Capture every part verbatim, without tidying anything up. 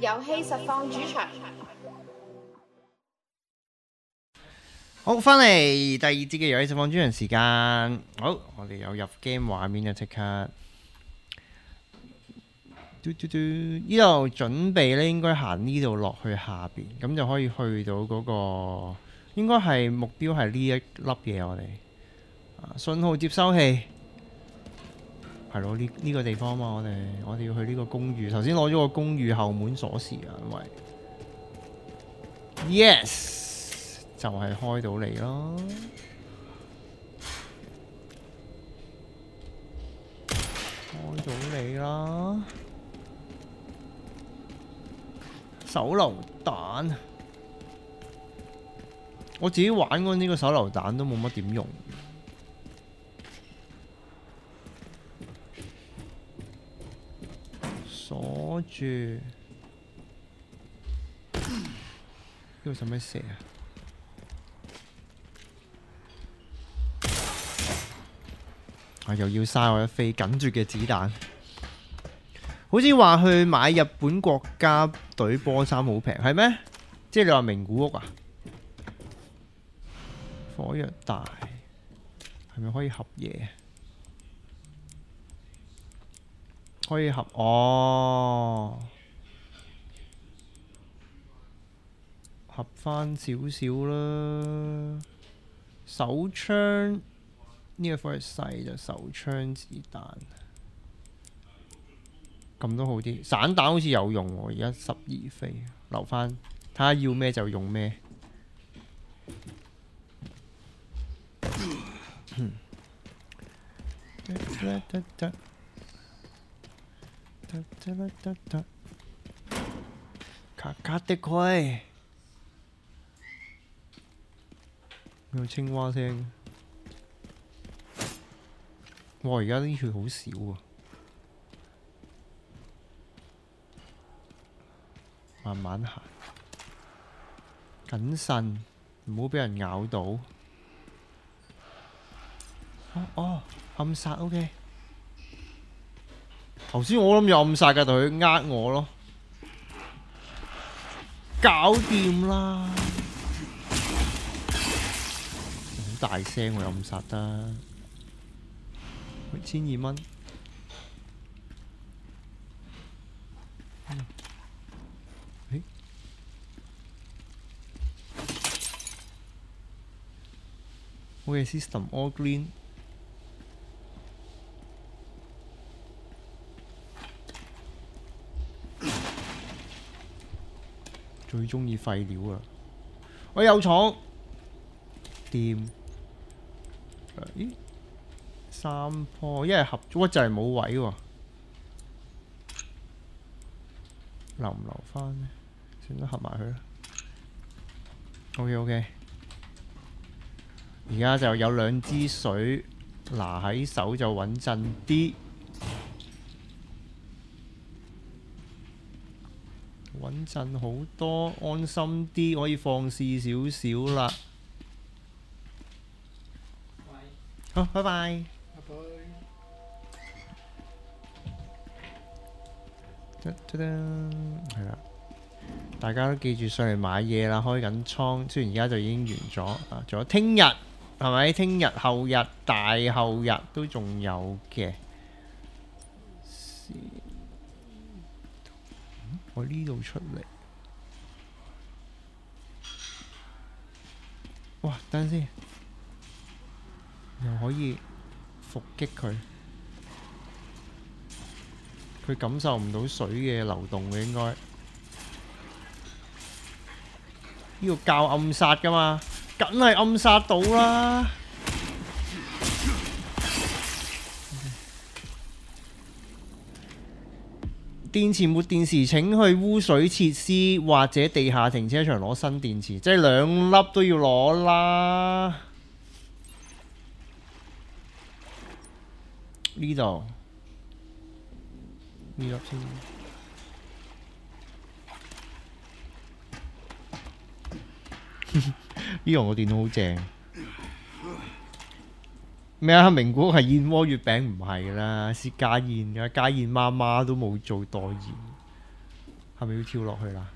遊戲實況主場。 好，翻嚟第二節嘅遊戲實況主場時間。好，我哋有入 game 畫面啊，即刻。嘟嘟嘟，呢度準備咧，應該行呢度落去下邊，咁就可以去到嗰個，應該係目標係呢一粒嘢，我哋啊信號接收器係咯，呢呢個地方嘛，我哋我哋要去呢個公寓，頭先攞咗個公寓後門鎖匙啊，因為 yes 就係開到嚟咯，開到嚟啦。手榴彈，我自己玩嗰呢個手榴彈都冇乜點用，鎖住呢個使咩射啊？啊又要嘥我一飛緊住嘅子彈。好似話去買日本國家隊波衫好平，係咩？即係你話名古屋啊？火藥大係咪可以合嘢？可以合哦，合返少少啦。手槍呢個火藥細就手槍子彈。咁都好啲，散彈好似有用喎，而家十二飛，留翻睇下要咩就用咩。卡卡的佢，有青蛙聲。哇！而家啲血好少啊。慢慢行，謹慎，唔好俾人咬到。哦哦，暗殺 OK。頭先我諗有暗殺㗎，但佢呃我咯。搞掂啦！好大聲喎，暗殺得。千二蚊。OK system all green。最鍾意廢料啊！我有廠掂。咦？三棵，一係合咗就係冇位喎。留唔留返呢？算啦，合埋佢啦。OK OK。而家就有兩支水拿喺手就穩陣啲，穩陣好多，安心啲，可以放肆少少啦。好，拜拜。 拜拜。 得得得，係啦。大家都記住上嚟買嘢啦，開緊倉。雖然而家就已經完咗啊，仲有聽日。係咪？聽日、後日、大後日都仲有嘅。嗯、我呢度出嚟，哇！等陣先，又可以伏擊佢，佢感受唔到水嘅流動嘅應該。呢個教暗殺㗎嘛？梗係暗殺到啦！電池沒電時請去污水設施或者地下停車場攞新電池，即係兩粒都要攞啦。呢度呢粒先。呢個我電腦好正。咩啊？名古屋係燕窩月餅唔係啦，薛家燕嘅家燕媽媽都冇做代言。 係咪要跳落去啦？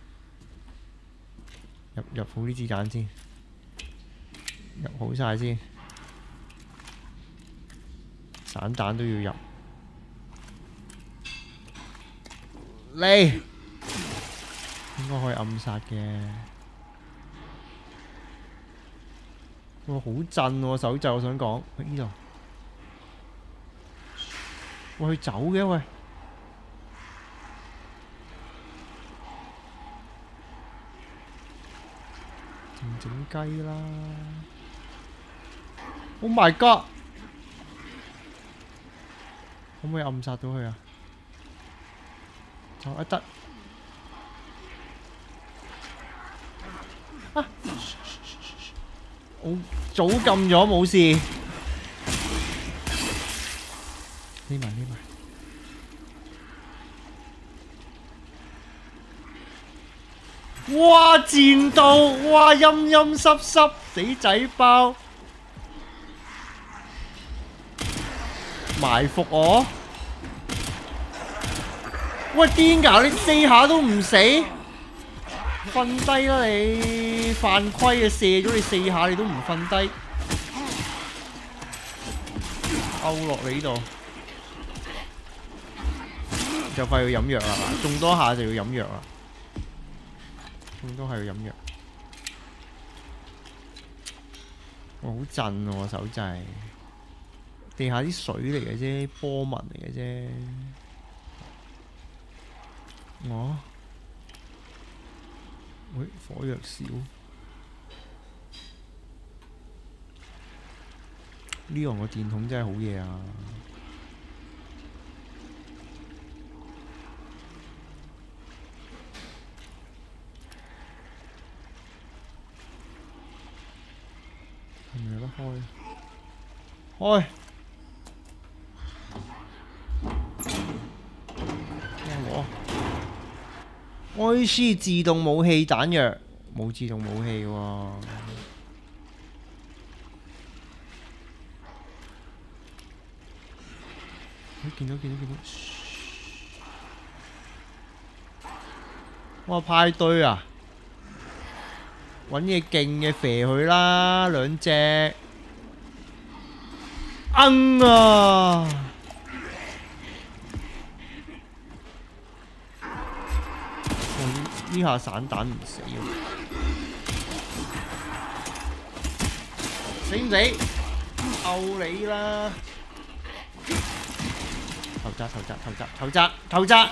入入好啲子彈先，入好晒先，散彈都要入。嚟，應該可以暗殺嘅。哇，好震喎手掣，我想講，喺呢度。喂，佢走嘅喂。靜靜雞啦 ！Oh my god！ 可唔可以暗殺到佢啊？就一得啊！我早撳咗冇事，匿埋匿埋。哇！戰鬥，哇！陰陰濕濕，死仔包，埋伏我。喂，癲㗎！你四下都唔死，瞓低啦你！犯規啊！射咗你四下，你都唔瞓低，勾落你呢度，就快要飲藥啦！中多下就要飲藥啦。咁都係要飲藥。我好震喎手掣，地下啲水嚟嘅啫，波紋嚟嘅啫。我，喂，火藥少。呢個個電筒真係好嘢啊！係咪有得開？開！攞！愛斯自動武器彈藥，冇自動武器喎。哎，見到見到見到！哇，派對啊！揾嘢勁嘅肥佢啦，兩隻，嗯啊！呢下散彈唔死喎，死唔死？摳你啦！頭扎頭扎頭扎頭扎頭扎！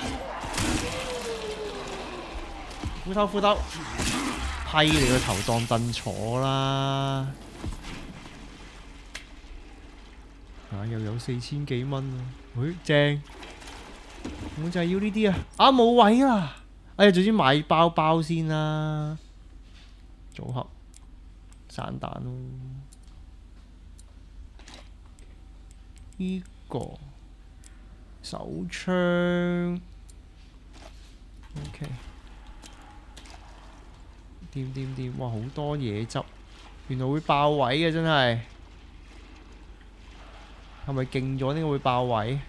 斧頭斧頭！批你個頭當凳坐啦！啊，又有四千幾蚊啊！喂，正！我就係要呢啲啊！啊，冇位啦！哎呀，總之買包包先啦。組合散彈咯。呢個手槍 ，OK。掂掂掂！哇，好多嘢執，原來會爆位嘅真係，係咪勁咗呢個會爆位？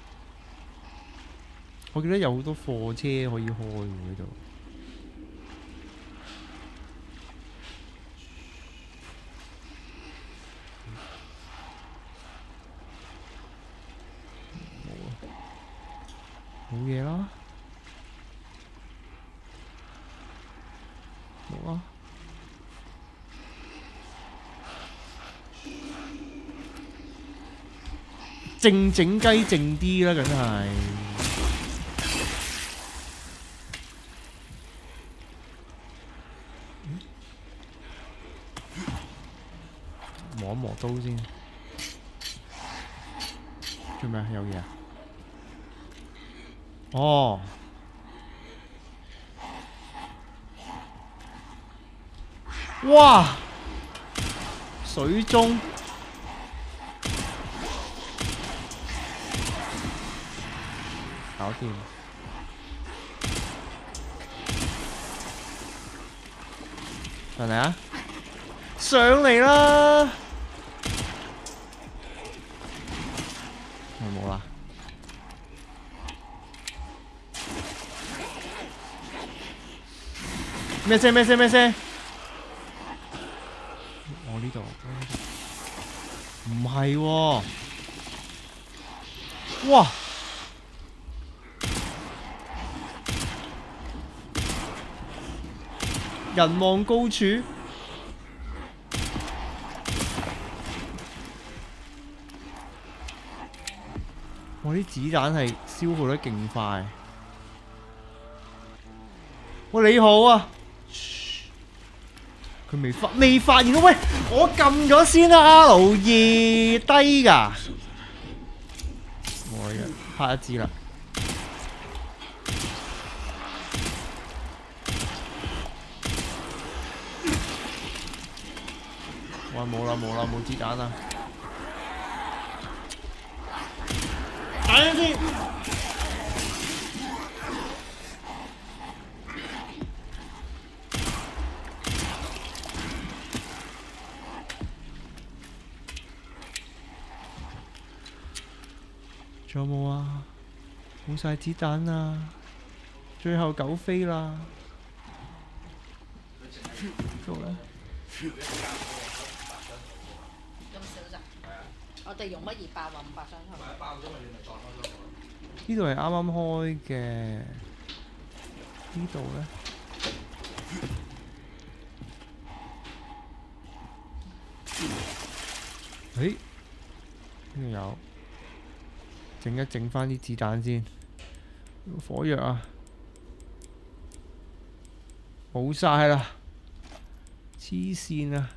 我記得有好多貨車可以開喎呢度。冇啊，冇嘢啦。冇啊！靜靜雞靜啲啦，梗係。磨一磨刀先。做咩？有嘢啊？哦。哇！水中搞掂，上嚟啊！上嚟啦！冇啦。 咩聲咩聲咩聲？我呢度唔係喎，哇！人望高處，我啲子彈係消耗得勁快。喂，你好啊！佢未發未發現到，喂！我撳咗先啦 ，R 二低㗎。我呀，拍一支啦。喂，冇啦冇啦冇子彈啦！打緊先。仲有冇啊？冇晒子彈啦！最後狗飛啦！做咧？ 咁少咋？我哋用乜二百或五百箱出嚟？ 爆咗咪你咪再開多個。 呢度係啱啱開嘅，呢度咧，誒，呢度有，整一整翻啲子彈先，火藥啊，冇晒啦，黐線啊！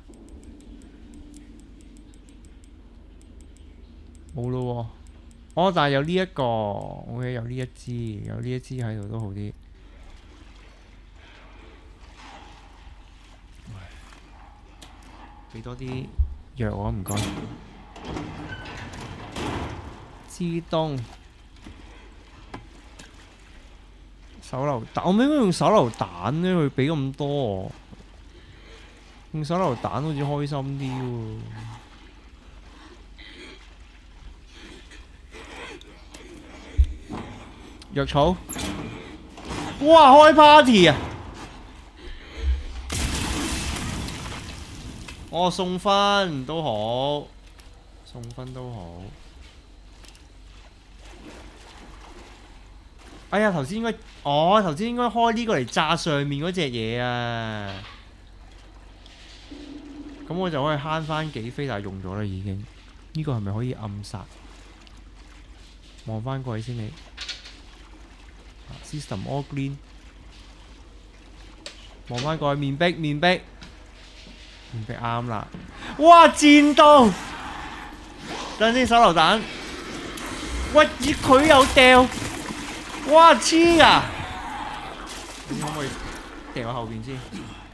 冇咯喎，哦，但係有呢一個，OK，有呢一支，有呢一支喺度都好啲。俾多啲藥我，唔該。自動手榴彈，我應該用手榴彈呢？佢俾咁多我，用手榴彈好似開心啲喎。藥草，哇！開 party 啊！我送分都好，送分都好。哎呀，頭先應該，哦，頭先應該開呢個嚟炸上面嗰隻嘢啊！咁我就可以慳翻幾飛，但係用咗啦已經。呢個係咪可以暗殺？望翻過去先你。System all green， 望翻過去面壁面壁面壁啱啦！哇，戰鬥！等陣先，手榴彈，喂，咦佢又掉，哇黐啊！你可唔可以掉我後邊先？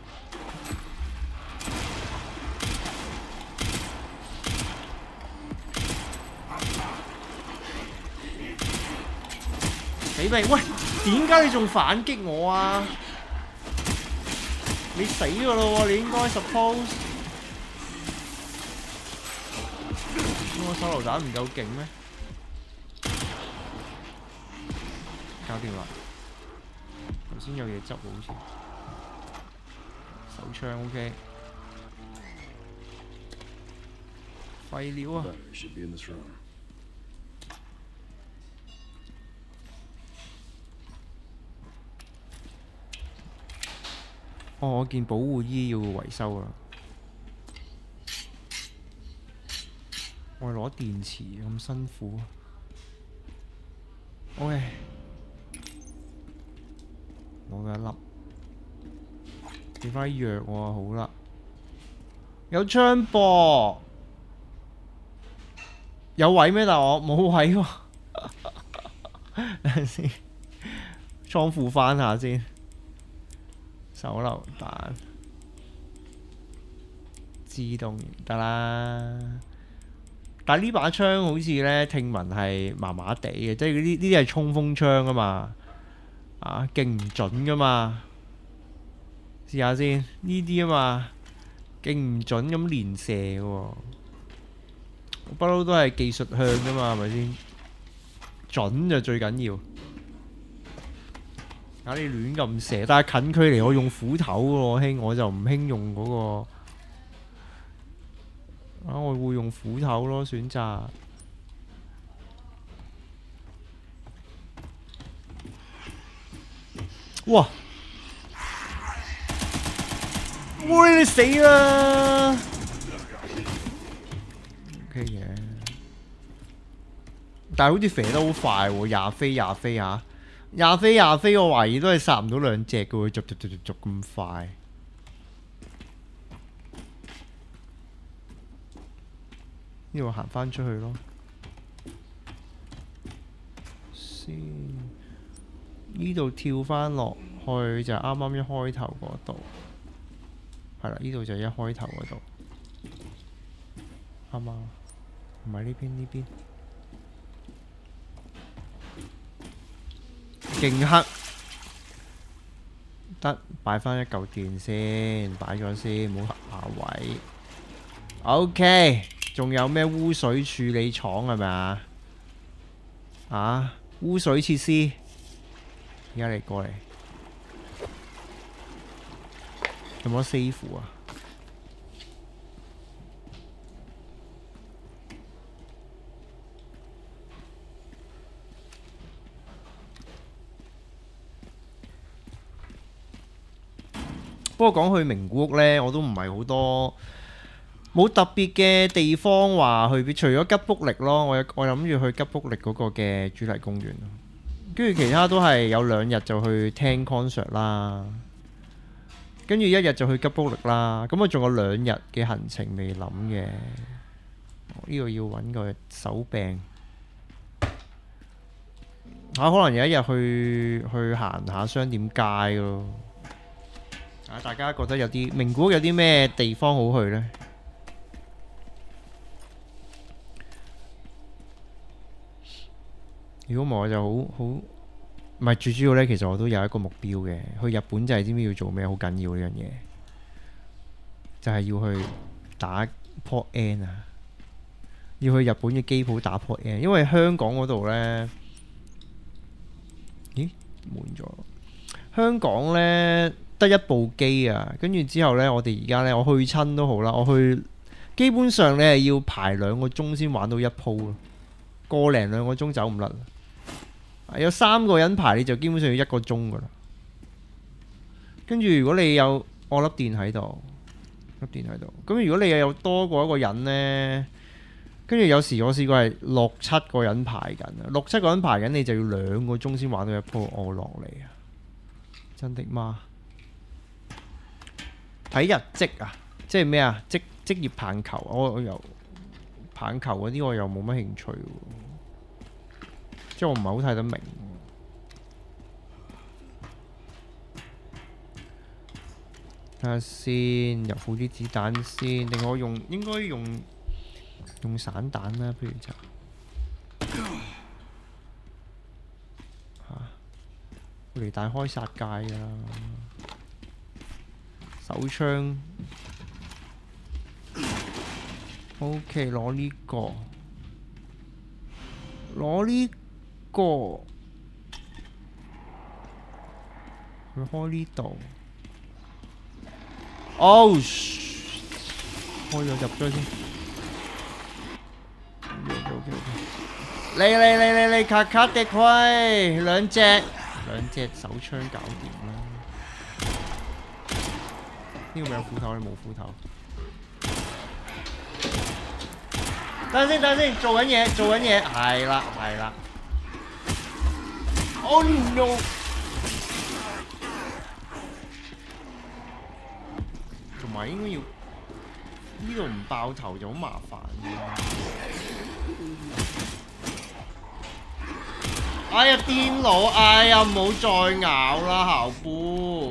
死未？喂！點解你仲反擊我啊？你死㗎咯喎！你應該 suppose 我手榴彈唔夠勁咩？搞掂啦！頭先有嘢執喎，好似手槍 OK。廢料啊！哦，我件保護衣要維修啦。我攞電池咁辛苦。OK， 攞咗一粒，剩翻啲藥喎，好啦。有槍噃，有位咩？但係我冇位喎。等陣先，倉庫翻下先。手榴彈自動得啦，但係呢把槍好似咧聽聞係麻麻地嘅，即係呢呢啲係衝鋒槍啊嘛，啊勁唔準噶嘛，試下先呢啲啊嘛，勁唔準咁連射嘅喎，不嬲都係技術向噶嘛，係咪先？準就最緊要。 啊！你亂咁射，但係近距離我用斧頭喎，兄，我就唔興用嗰、嗰個。啊！我會用斧頭咯，選擇。哇！喂，你死啦 ！OK 嘅，但係好似肥得好快喎，廿飛廿飛嚇，廿飛廿飛，我懷疑都係殺唔到兩隻嘅喎，逐逐逐逐逐咁快。呢度行翻出去咯，先呢度跳翻落去就啱啱一開頭嗰度。係啦，呢度就一開頭嗰度，啱啱？唔係呢邊呢邊，勁黑，得擺翻一嚿電先，擺咗先，唔好下位。OK， 仲有咩污水處理廠係咪啊？啊，污水設施，而家你過嚟。有冇得 save 啊？不過講去名古屋呢，我都唔係好多，冇特別嘅地方話去，除咗吉卜力咯，我我諗住去吉卜力嗰個嘅主題公園，跟住其他都係有兩日就去聽 concert 啦。跟住一日就去吉卜力啦，咁我仲有兩日嘅行程未諗嘅。呢個要揾個手柄嚇、啊，可能有一日去去行下商店街咯。啊，大家覺得有啲名古屋有啲咩地方好去呢？如果唔係我就好好。唔係最主要呢，其實我都有一個目標嘅。去日本就係知唔知要做咩？好緊要呢樣嘢，就係、是、要去打 Port N 啊！要去日本嘅機鋪打 Port N， 因為香港嗰度呢，咦滿咗？香港呢，得一部機啊，跟住之後呢，我哋而家呢，我去親都好啦，我去基本上你係要排兩個鐘先玩到一鋪咯，個零兩個鐘走唔甩。有三個人排你就基本上要一個鐘噶啦，跟住如果你有我粒電喺度，粒電喺度，咁如果你又有多過一個人呢，跟住有時我試過係六七個人排緊啊，六七個人排緊你就要兩個鐘先玩到一鋪我落嚟啊！真的嗎？睇日職啊，即係咩啊？職職業棒球，我我又棒球嗰啲我又冇乜興趣喎。即係我唔係好睇得明，睇下先，入好啲子彈先，定我用應該用用散彈啦，不如就嚇，我嚟大開殺戒㗎啦，手槍 ，OK， 攞呢個，攞呢個，佢開呢度，哦，開咗入咗先。嚟嚟嚟嚟嚟，卡卡迪盔，兩隻兩隻手槍搞掂啦。呢個咪有斧頭，你冇斧頭。等陣先，等陣先，做緊嘢，做緊嘢，係啦，係啦。Oh no！ 同埋應該要呢度唔爆頭就好麻煩嘅。哎呀，癲佬！哎呀，唔好再咬啦，校夫。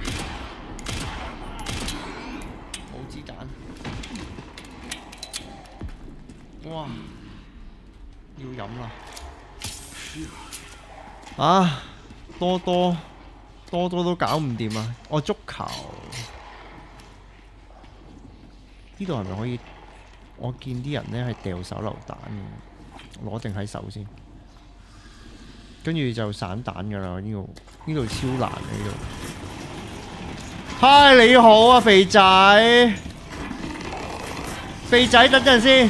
冇子彈。哇！要飲啦。啊！多多多多都搞唔掂啊！我足球呢度係咪可以？我見啲人呢係掉手榴彈嘅，攞定喺手先。 跟住就散彈㗎啦。呢度呢度超難啊！呢度。嗨，你好啊，肥仔。肥仔，等陣先。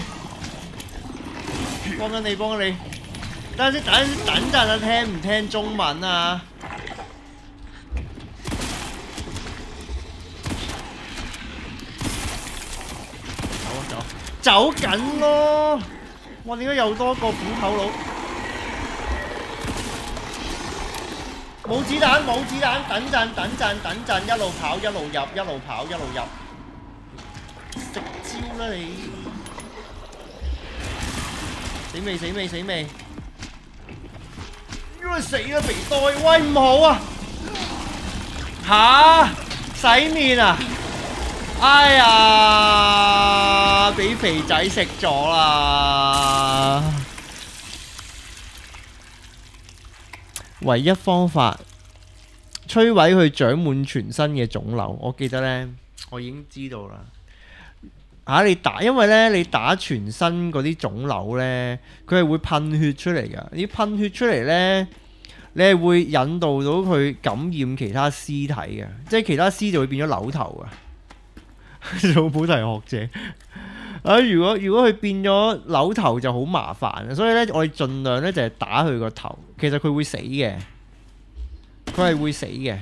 幫緊你，幫緊你。等陣先，等陣先，等陣啊！聽唔聽中文啊？走啊走！走緊咯！哇！點解又多個斧頭佬？冇子彈，冇子彈！等陣，等陣，等陣，一路跑，一路入，一路跑，一路入。直招啦你！死未？死未？死未？因為死啦肥袋！喂，唔好啊！吓？洗面啊！哎呀！俾肥仔食咗啦！唯一方法摧毀佢長滿全身嘅腫瘤，我記得呢，我已經知道啦。嚇、啊！你打，因為呢，你打全身嗰啲腫瘤呢，佢係會噴血出嚟㗎。你噴血出嚟呢，你係會引導到佢感染其他屍體嘅，即係其他屍就會變咗瘤頭啊！做補題學者啊！如果如果佢變咗瘤頭就好麻煩，所以呢，我哋盡量呢就係打佢個頭。其實佢會死嘅，佢係會死嘅。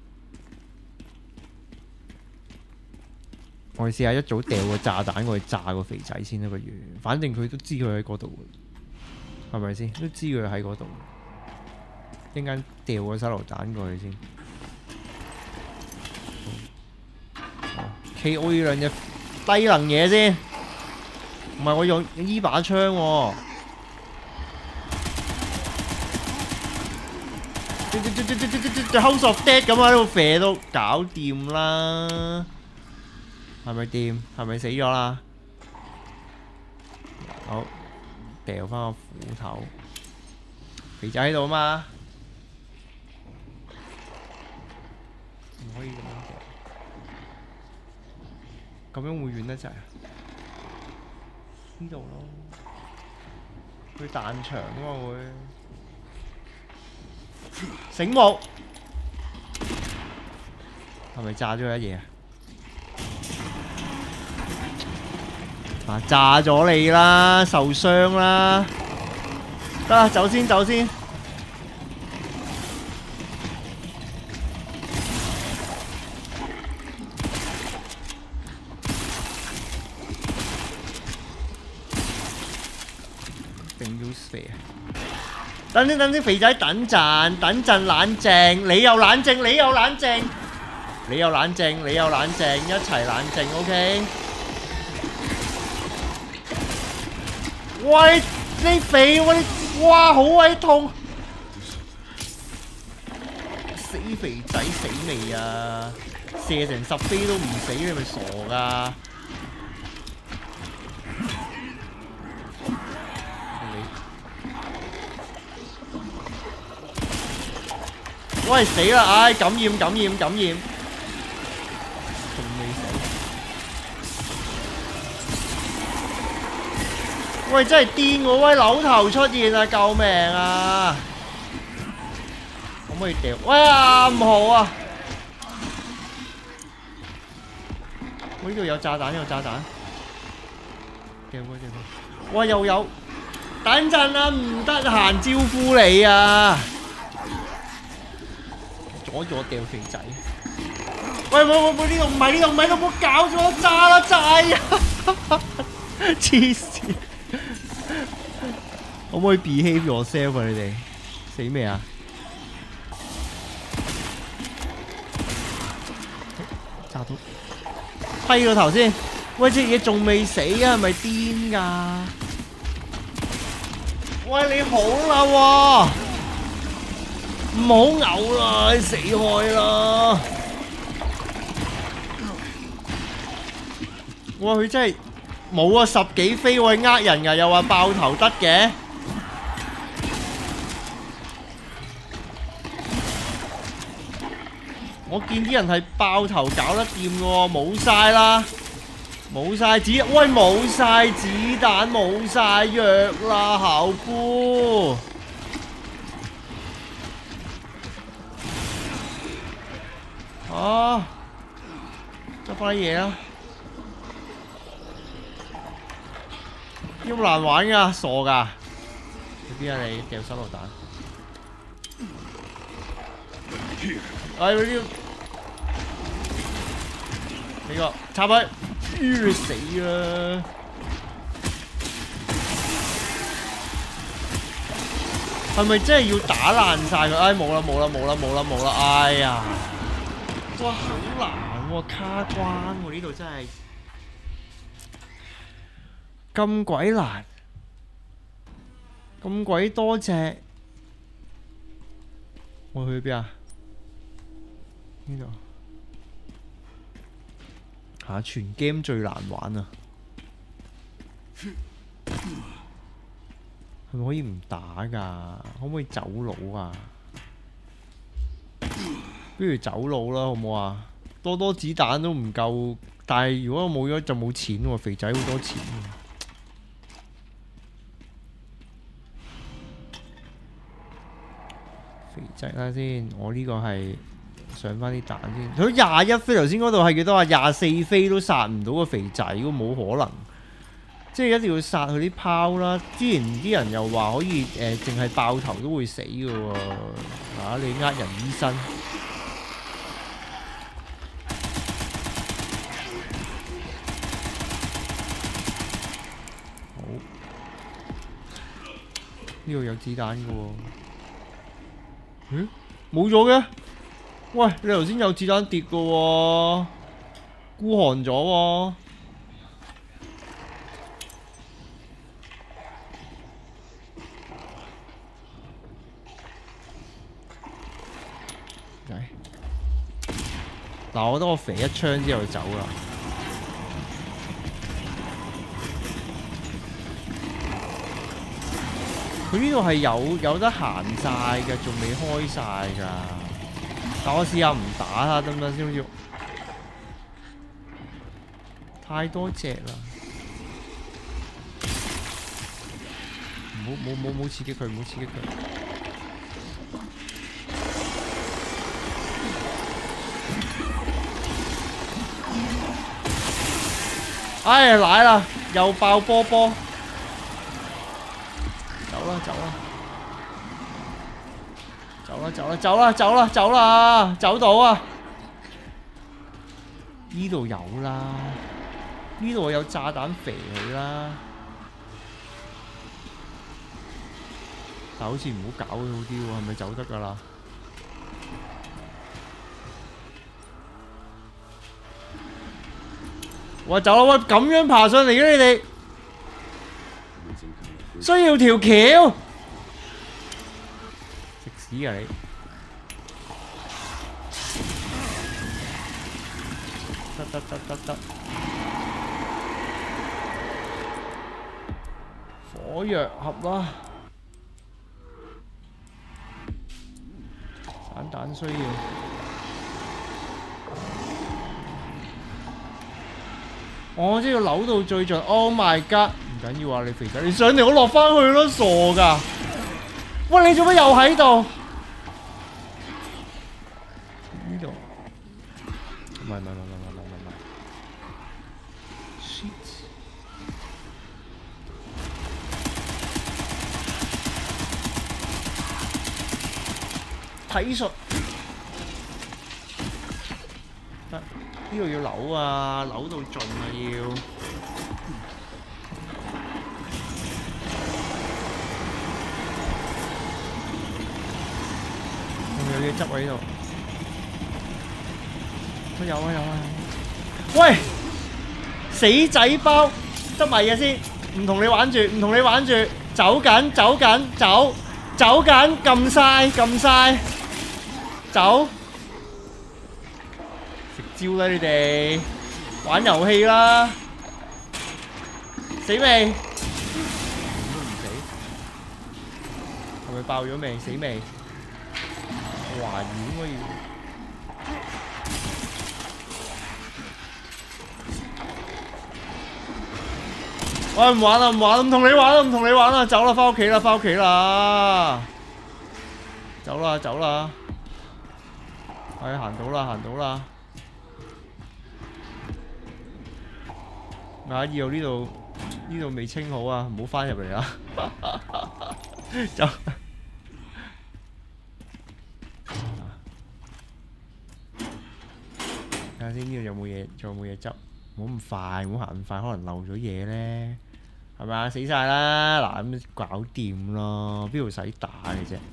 我哋試下一早掉個炸彈過去炸個肥仔先啦，不如。反正佢都知佢喺嗰度，係咪先？都知佢喺嗰度。一陣間掉個手榴彈過去先。K O 呢兩隻低能嘢先，唔係我用呢把槍喎。House of Dead 咁喺度射到搞掂啦，係咪掂？係咪死咗啦？好，掉翻個斧頭，肥仔喺度啊嘛，唔可以咁樣掉。咁樣會遠得滯啊！呢度咯，佢彈牆啊嘛會。醒目，係咪炸咗一嘢啊？啊！炸咗你啦，受傷啦！得啦，走先，走先。等先，等先，肥仔，等陣，等陣冷靜，你又冷靜，你又冷靜，你又冷靜，你又冷靜，一齊冷靜 ，OK？ 喂，你肥喎你，哇，好鬼痛！死肥仔死未啊？射成十飛都唔死，你咪傻噶？喂，死啦！唉，感染感染感染，仲未死。喂，真係癲喎！喂，扭頭出現啊！救命啊！可唔可以掉？喂啊，唔好啊！我呢度有炸彈，有炸彈。掉過掉過。喂，又有。等陣啊，唔得閒招呼你啊！阻住我掉肥仔！喂喂喂喂！呢度唔係呢度唔係，都冇搞咗我炸啦炸啊！黐線！可唔可以 behave yourself 啊？你哋死未啊？炸到批個頭先！喂，隻嘢仲未死啊？係咪癲㗎？喂，你好啦喎！唔好嘔啦，死開啦！哇，佢真係冇啊，十幾飛喎，呃人㗎，又話爆頭得嘅。我見啲人係爆頭搞得掂㗎喎，冇晒啦，冇晒子，喂，冇晒子彈，冇晒藥啦，校夫。 乜嘢啊？咁難玩噶，傻噶！去邊啊你？掉手榴彈。哎，嗰啲呢個插佢，으死啦！係咪真係要打爛晒佢？哎，冇啦冇啦冇啦冇啦冇啦！哎呀，哇，好難喎，卡關喎，呢度真係咁鬼難，咁鬼多隻。我去邊啊？呢度嚇，全 game 最難玩啊！係咪可以唔打㗎？可唔可以走佬啊？不如走佬啦，好唔好啊？多多子彈都唔夠，但係如果我冇咗就冇錢喎，肥仔好多錢喎。肥仔啦先，我呢個係上翻啲彈先。佢廿一飛頭先嗰度係幾多啊？廿四飛都殺唔到個肥仔，咁冇可能。即係一定要殺佢啲炮啦！之前啲人又話可以誒，淨係爆頭都會死嘅喎。嚇你呃人醫生。好，呢度有子彈嘅喎。咦？冇咗嘅？喂，你頭先有子彈跌嘅喎，孤寒咗喎。嗱，我覺得我肥一槍之後就走啦。佢呢度係有有得行晒嘅，仲未開晒㗎。但我試下唔打下得唔得先？好似太多隻啦。唔好冇冇冇刺激佢，唔好刺激佢。哎呀，奶啦，又爆波波，走啦走啦，走啦走啦走啦走啦走啦，走到啊！呢度有啦，呢度有炸彈肥佢啦，但好似唔好搞佢好啲喎，係咪走得㗎啦？喂，走啦！喂，咁樣爬上嚟嘅你哋，需要條橋，食屎啊你！得得得得得，火藥盒啦，散彈需要。我知要扭到最盡 ，Oh my god！ 唔緊要啊，你肥仔，你上嚟我落翻去咯，傻噶！喂，你做乜又喺度？呢度？唔係唔係唔係唔係唔係唔係 ，shit！體術得。呢度要扭啊，扭到盡啊要。有冇嘢執喺度？有啊有啊！喂，死仔包，執埋嘢先，唔同你玩住，唔同你玩住，走緊走緊走，走緊，撳晒撳晒，走。招啦你哋，玩遊戲啦，死未？點都唔死，係咪爆咗未？死未？我懷疑應該要。喂，唔玩啦唔玩啦，唔同你玩啦唔同你玩啦，走啦，返屋企啦返屋企啦，走啦走啦，係行到啦行到啦。 啊！以後呢度呢度未清好啊，唔好翻入嚟啊！走。睇下先，呢度有冇嘢？仲有冇嘢執？唔好咁快，唔好行咁快，可能漏咗嘢咧，係咪啊？死晒啦！嗱，咁搞掂咯，邊度使打嘅啫？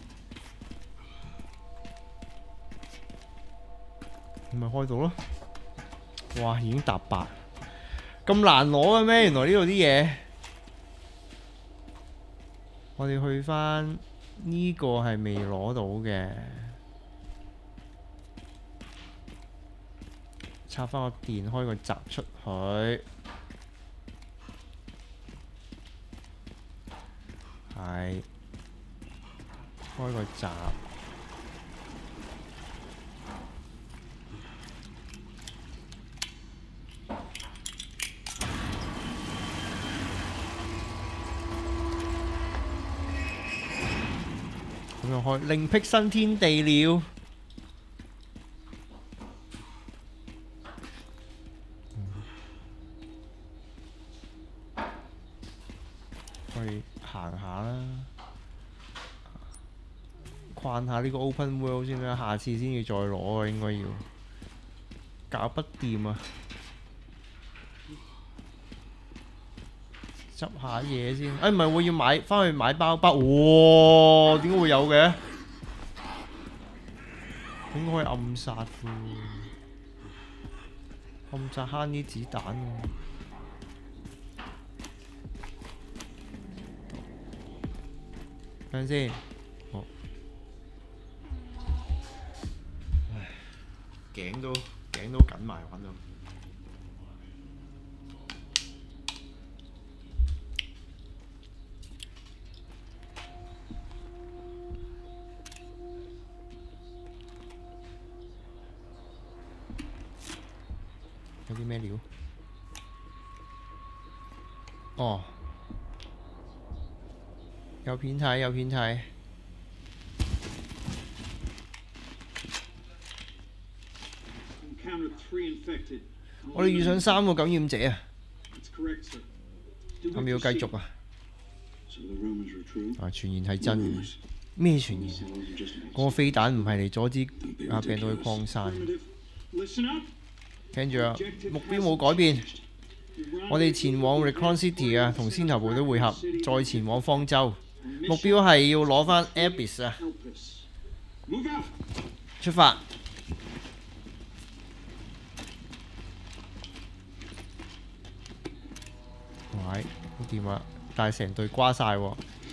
咪開到咯！哇，已經搭八，咁難攞嘅咩？原來呢度啲嘢，我哋去翻呢個係未攞到嘅，插翻個電，開個閘出去，係開個閘。咁樣開，另闢新天地了。去行下啦，逛下呢個 open world 先啦，下次先要再攞啊，應該要搞不掂啊！執下嘢先，哎唔係喎，要買翻去買包包，哇！點解會有嘅？點解可以暗殺嘅？暗殺慳啲子彈喎。等陣先，好。唉，頸都頸都緊埋揾到。有啲咩料？哦，有片睇，有片睇。我哋遇上三個感染者啊！係咪要繼續啊？啊，傳言係真嘅。咩傳言？嗰個飛彈唔係嚟阻止啊病毒去擴散。聽住啊，目標冇改變，我哋前往 Recon City 啊，同先頭部隊會合，再前往方舟。目標係要攞翻 Abyss 啊！出發！喂，好掂啊！但係成隊瓜晒喎。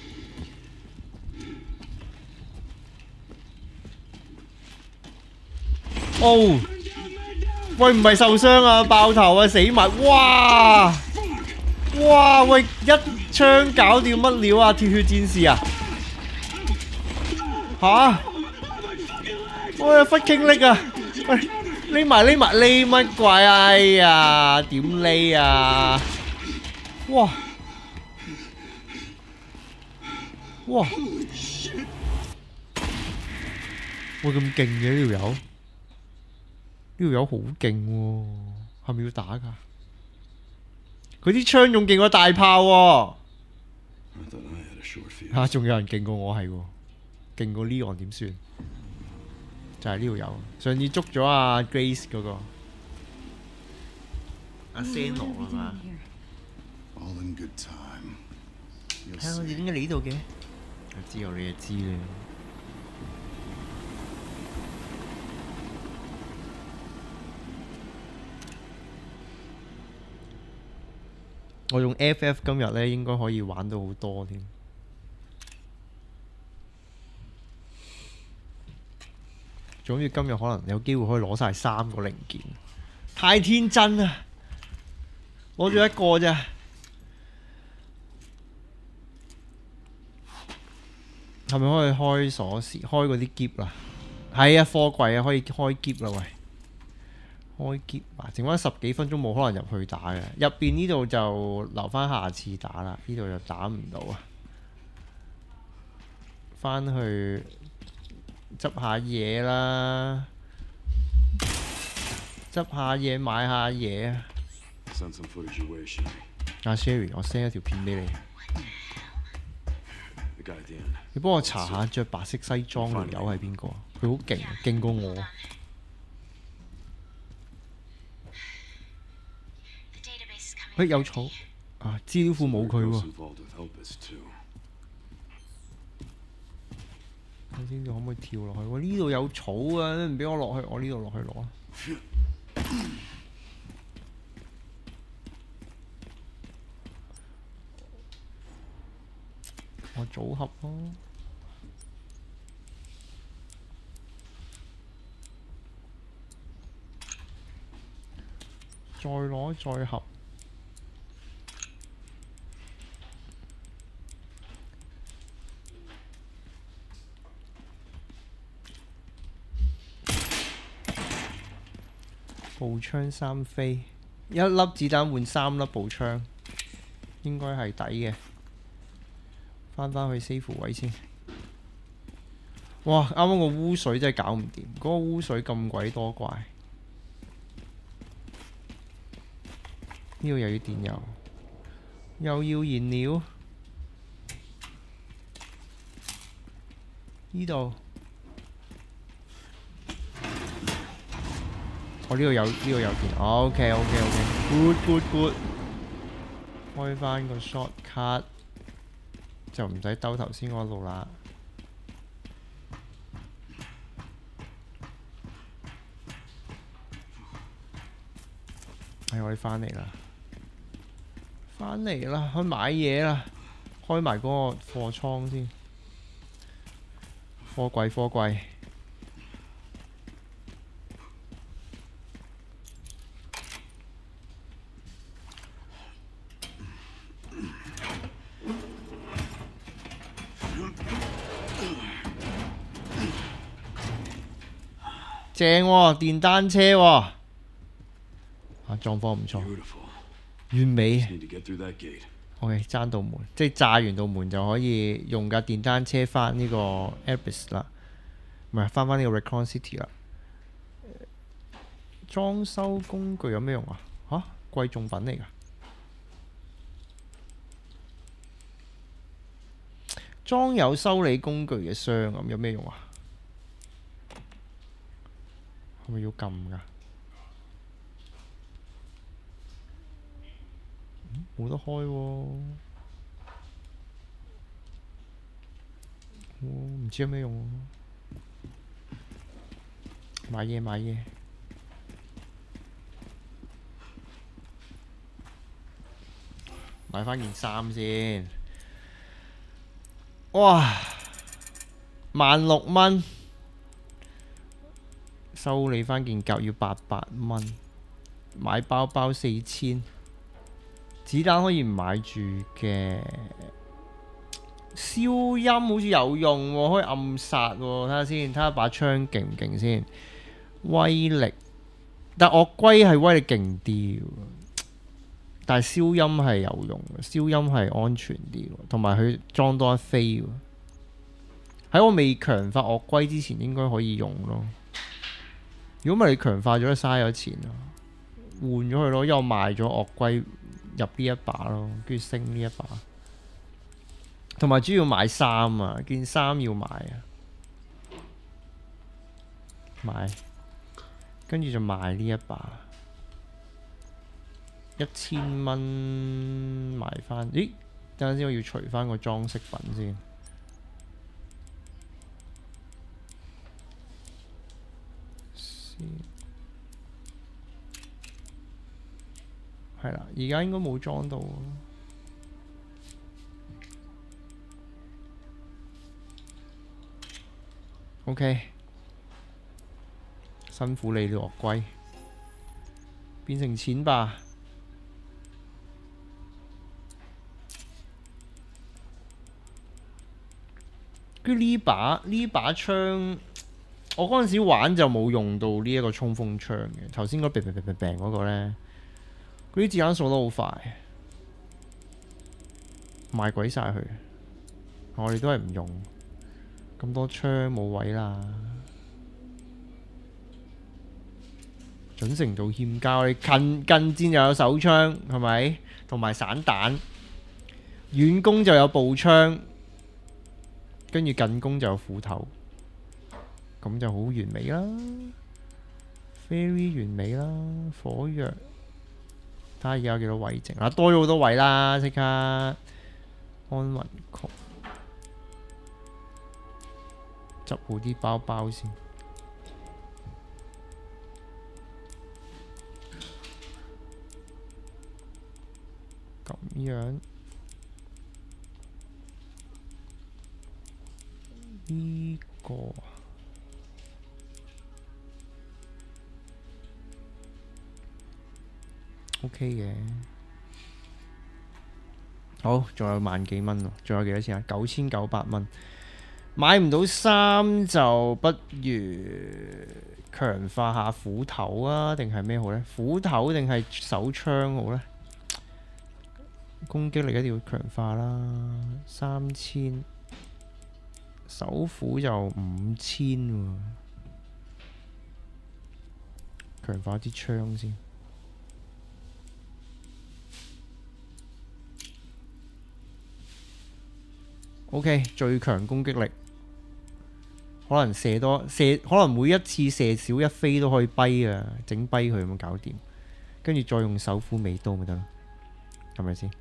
哦！喂，唔係受傷啊，爆頭啊，死埋！哇！哇！喂，一槍搞掂乜料啊？鐵血戰士啊！吓？喂，fucking叻啊！喂，匿埋匿埋匿乜鬼啊？哎呀，點匿啊？哇！哇！喂，咁勁嘅呢條友？呢條友好勁喎，係咪要打㗎？佢啲槍仲勁過大炮喎！嚇，仲有人勁過我係喎，勁過 Leon 點算？就係呢條友，上次捉咗阿 Grace 嗰個阿 Senno 係嘛？睇下我哋點解嚟呢度嘅？我知道你就知啦。我用 F F 今日咧應該可以玩到好多添。總之今日可能有機會可以攞晒三個零件，太天真啦！攞咗一個咋？係咪可以開鎖匙？開嗰啲篋啦？係啊，貨櫃啊，可以開篋啦喂！開篋啊！剩翻十幾分鐘冇可能入去打嘅，入邊呢度就留翻下次打啦。呢度就打唔到啊！翻去執下嘢啦，執下嘢買下嘢啊！ 阿 Sherry， 我 send 一條片俾你。你幫我查下着白色西裝條友係邊個？佢好勁，勁過我。喂，有草啊！資料庫冇佢喎。睇先，可唔可以跳落去？我呢度有草啊！唔俾我落去，我呢度落去攞啊！我組合咯，再攞再合。步槍三飛，一粒子彈換三粒步槍，應該係抵嘅。翻返去 save 位先。哇！啱啱個污水真係搞唔掂，嗰、嗰個污水咁鬼多怪。呢度又要電油，又要燃料。呢度。我呢度有呢度有電 ，OK OK OK，good good good， 開翻個 shortcut 就唔使兜頭先嗰度啦。係我哋翻嚟啦，翻嚟啦，去買嘢啦，開埋嗰個貨倉先，貨櫃貨櫃。正喎、哦，電單車喎、哦，啊狀況唔錯，完美。OK， 爭道門，即係炸完道門就可以用架電單車翻呢個 Abyss 啦，唔係翻翻呢個 Raccoon City 啦。裝修工具有咩用啊？嚇、啊，貴重品嚟㗎。裝有修理工具嘅箱咁有咩用啊？係咪要撳㗎？冇、嗯、得開喎、哦，唔、哦、知有咩用喎、啊？買嘢買嘢，買返件衫先。哇！萬六蚊。收你翻件甲要八百蚊，買包包四千，子彈可以唔買住嘅，消音好似有用喎，可以暗殺喎，睇下先，睇下把槍勁唔勁先，威力，但惡龜係威力勁啲，但係消音係有用嘅，消音係安全啲，同埋佢裝多一飛喎，喺我未強化惡龜之前應該可以用咯。如果唔係你強化咗，嘥咗錢咯，換咗佢咯，因為我賣咗惡龜入呢一把咯，跟住升呢一把，同埋主要買衫啊，件衫要買啊，買，跟住就賣呢一把，一千蚊買翻，咦？等陣先，我要除翻個裝飾品先。係啦，而家應該冇裝到。OK， 辛苦你了，惡龜，變成錢吧。跟住呢把呢把槍。我嗰陣時玩就冇用到呢一個衝鋒槍嘅，頭先嗰個 bang bang bang bang 嗰個咧，嗰啲子彈掃得好快，賣鬼晒佢。我哋都係唔用，咁多槍冇位啦。 準程度欠佳。你近近戰就有手槍係咪？同埋散彈。遠攻就有步槍，跟住近攻就有斧頭，咁就好完美啦 ，very 完美啦。火藥，睇下而家有幾多位剩啊？多咗好多位啦，即刻安魂曲，執好啲包包先。咁樣。呢個 OK 嘅，好，仲有萬幾蚊喎，仲有幾多錢啊？九千九百蚊，買唔到衫就不如強化下斧頭啊，定係咩好呢？斧頭定係手槍好呢？攻擊力一定要強化啦，三千。手斧就五千喎，強化啲槍先。OK， 最強攻擊力，可能射多射，可能每一次射少一飛都可以跛啊，整跛佢咁搞掂，跟住再用手斧尾刀咪得咯，係咪先？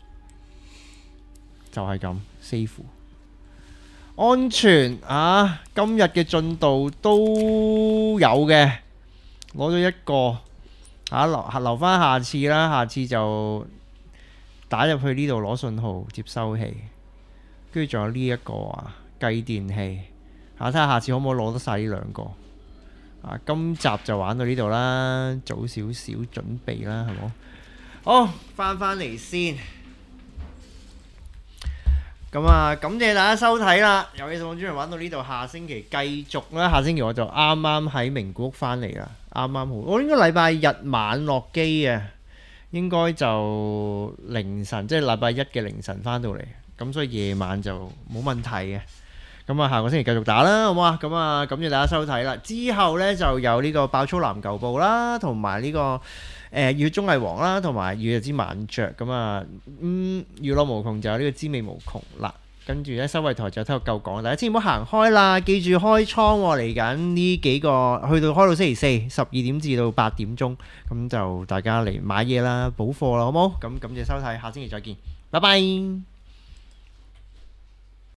就係咁 ，save。安全啊！今日嘅進度都有嘅，攞咗一個啊，留留翻下次啦，下次就打入去呢度攞信號接收器，跟住仲有呢一個啊繼電器，啊睇下下次可唔可以攞得晒呢兩個啊？今集就玩到呢度啦，早少少準備啦，係冇？好，翻返嚟先。咁啊，感謝大家收睇啦！遊戲實況專員玩到呢度，下星期繼續啦。下星期我就啱啱喺名古屋翻嚟啦，啱啱好。我應該禮拜日晚落機啊，應該就凌晨，即係禮拜一嘅凌晨翻到嚟。咁所以夜晚就冇問題嘅。咁啊，下個星期繼續打啦，好唔好啊？咁啊，感謝大家收睇啦。之後呢就有呢個爆粗籃球部啦，同埋呢個。誒熱血綜藝王啦，同埋與日之晚著咁啊，嗯，娛樂無窮就有呢個滋味無窮啦。跟住咧，收費台就聽我夠講，大家千祈唔好行開啦，記住開倉喎，嚟緊呢幾個去到開到星期四十二點至到八點鐘，咁就大家嚟買嘢啦，補貨啦，好冇？咁感謝收睇，下星期再見，拜拜。